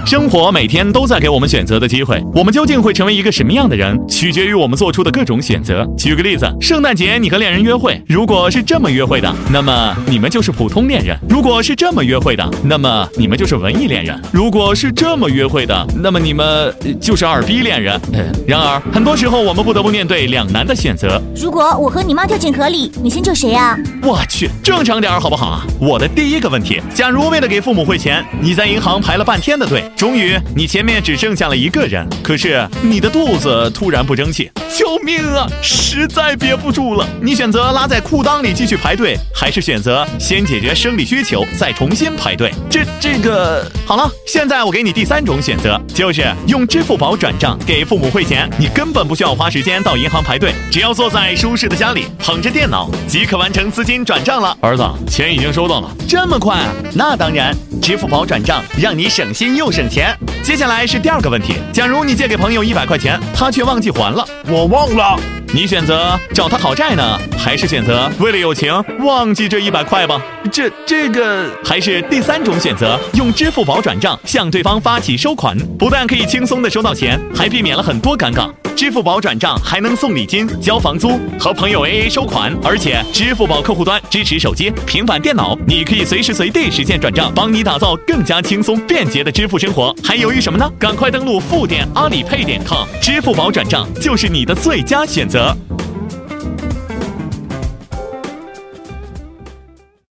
生活每天都在给我们选择的机会，我们究竟会成为一个什么样的人，取决于我们做出的各种选择。举个例子，圣诞节你和恋人约会，如果是这么约会的，那么你们就是普通恋人；如果是这么约会的，那么你们就是文艺恋人；如果是这么约会的，那么你们就是二逼恋人。然而，很多时候我们不得不面对两难的选择。 如果我和你妈掉进河里，你先救谁啊？ 我去，正常点好不好啊？我的第一个问题，假如为了给父母汇钱，你在银行排了半天的队，终于你前面只剩下了一个人，可是你的肚子突然不争气，救命啊！实在憋不住了，你选择拉在裤裆里继续排队，还是选择先解决生理需求再重新排队？这个好了，现在我给你第三种选择，就是用支付宝转账给父母汇钱，你根本不需要花时间到银行排队，只要坐在舒适的家里捧着电脑即可完成资金转账了。儿子，钱已经收到了。这么快啊？那当然，支付宝转账让你省心又省钱。接下来是第二个问题，假如你借给朋友100块钱，他却忘记还了， 我忘了， 你选择找他讨债呢，还是选择为了友情忘记这100块吧？这个还是第三种选择，用支付宝转账向对方发起收款，不但可以轻松的收到钱，还避免了很多尴尬。支付宝转账还能送礼金、交房租、和朋友 AA 收款，而且支付宝客户端支持手机、平板电脑，你可以随时随地实现转账，帮你打造更加轻松便捷的支付生活。还犹豫什么呢？赶快登录付点阿里pay.com，支付宝转账就是你的最佳选择。